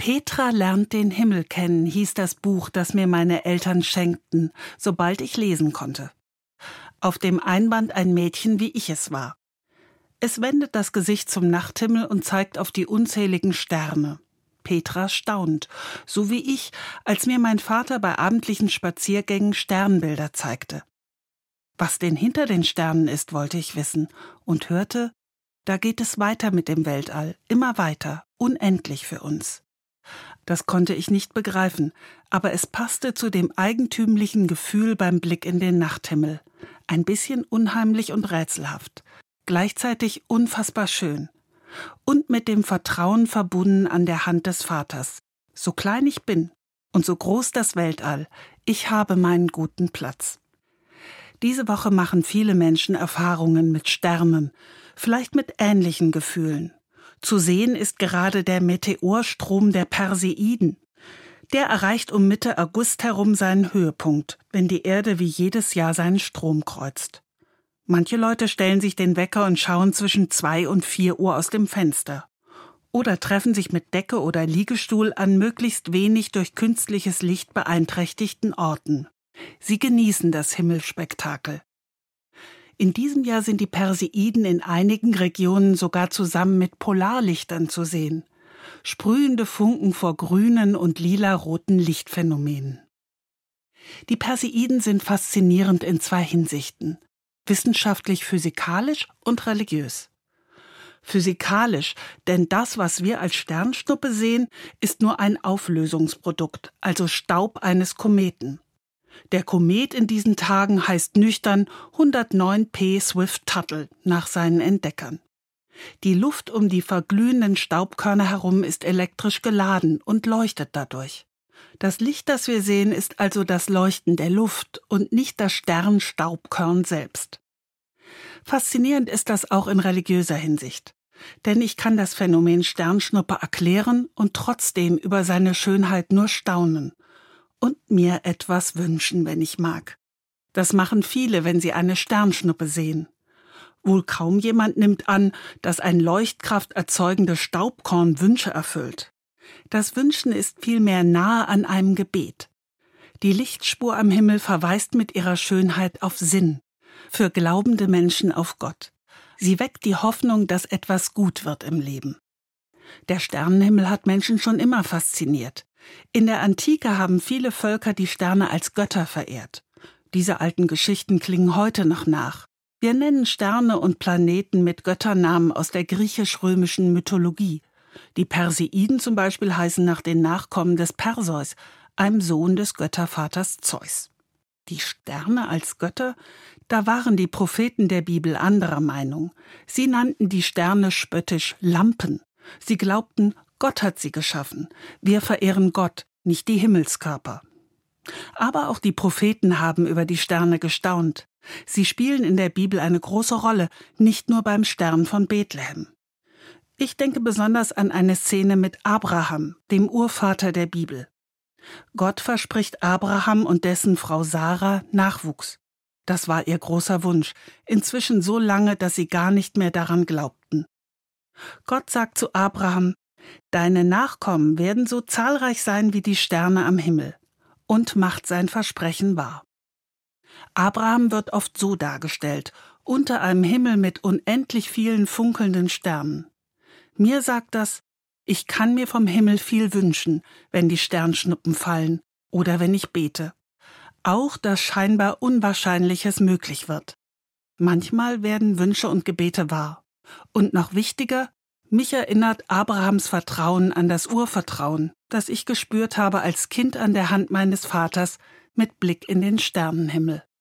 Petra lernt den Himmel kennen, hieß das Buch, das mir meine Eltern schenkten, sobald ich lesen konnte. Auf dem Einband ein Mädchen, wie ich es war. Es wendet das Gesicht zum Nachthimmel und zeigt auf die unzähligen Sterne. Petra staunt, so wie ich, als mir mein Vater bei abendlichen Spaziergängen Sternbilder zeigte. Was denn hinter den Sternen ist, wollte ich wissen, und hörte, da geht es weiter mit dem Weltall, immer weiter, unendlich für uns. Das konnte ich nicht begreifen, aber es passte zu dem eigentümlichen Gefühl beim Blick in den Nachthimmel. Ein bisschen unheimlich und rätselhaft, gleichzeitig unfassbar schön. Und mit dem Vertrauen verbunden an der Hand des Vaters. So klein ich bin und so groß das Weltall, ich habe meinen guten Platz. Diese Woche machen viele Menschen Erfahrungen mit Sternen, vielleicht mit ähnlichen Gefühlen. Zu sehen ist gerade der Meteorstrom der Perseiden. Der erreicht um Mitte August herum seinen Höhepunkt, wenn die Erde wie jedes Jahr seinen Strom kreuzt. Manche Leute stellen sich den Wecker und schauen zwischen 2 und 4 Uhr aus dem Fenster. Oder treffen sich mit Decke oder Liegestuhl an möglichst wenig durch künstliches Licht beeinträchtigten Orten. Sie genießen das Himmelsspektakel. In diesem Jahr sind die Perseiden in einigen Regionen sogar zusammen mit Polarlichtern zu sehen. Sprühende Funken vor grünen und lila-roten Lichtphänomenen. Die Perseiden sind faszinierend in 2 Hinsichten. Wissenschaftlich-physikalisch und religiös. Physikalisch, denn das, was wir als Sternschnuppe sehen, ist nur ein Auflösungsprodukt, also Staub eines Kometen. Der Komet in diesen Tagen heißt nüchtern 109P Swift-Tuttle nach seinen Entdeckern. Die Luft um die verglühenden Staubkörner herum ist elektrisch geladen und leuchtet dadurch. Das Licht, das wir sehen, ist also das Leuchten der Luft und nicht das Sternstaubkörn selbst. Faszinierend ist das auch in religiöser Hinsicht. Denn ich kann das Phänomen Sternschnuppe erklären und trotzdem über seine Schönheit nur staunen. Und mir etwas wünschen, wenn ich mag. Das machen viele, wenn sie eine Sternschnuppe sehen. Wohl kaum jemand nimmt an, dass ein Leuchtkraft erzeugendes Staubkorn Wünsche erfüllt. Das Wünschen ist vielmehr nahe an einem Gebet. Die Lichtspur am Himmel verweist mit ihrer Schönheit auf Sinn, für glaubende Menschen auf Gott. Sie weckt die Hoffnung, dass etwas gut wird im Leben. Der Sternenhimmel hat Menschen schon immer fasziniert. In der Antike haben viele Völker die Sterne als Götter verehrt. Diese alten Geschichten klingen heute noch nach. Wir nennen Sterne und Planeten mit Götternamen aus der griechisch-römischen Mythologie. Die Perseiden zum Beispiel heißen nach den Nachkommen des Perseus, einem Sohn des Göttervaters Zeus. Die Sterne als Götter? Da waren die Propheten der Bibel anderer Meinung. Sie nannten die Sterne spöttisch Lampen. Sie glaubten, Gott hat sie geschaffen. Wir verehren Gott, nicht die Himmelskörper. Aber auch die Propheten haben über die Sterne gestaunt. Sie spielen in der Bibel eine große Rolle, nicht nur beim Stern von Bethlehem. Ich denke besonders an eine Szene mit Abraham, dem Urvater der Bibel. Gott verspricht Abraham und dessen Frau Sarah Nachwuchs. Das war ihr großer Wunsch, inzwischen so lange, dass sie gar nicht mehr daran glaubten. Gott sagt zu Abraham: Deine Nachkommen werden so zahlreich sein wie die Sterne am Himmel, und macht sein Versprechen wahr. Abraham wird oft so dargestellt, unter einem Himmel mit unendlich vielen funkelnden Sternen. Mir sagt das, ich kann mir vom Himmel viel wünschen, wenn die Sternschnuppen fallen oder wenn ich bete. Auch, dass scheinbar Unwahrscheinliches möglich wird. Manchmal werden Wünsche und Gebete wahr. Und noch wichtiger, mich erinnert Abrahams Vertrauen an das Urvertrauen, das ich gespürt habe als Kind an der Hand meines Vaters mit Blick in den Sternenhimmel.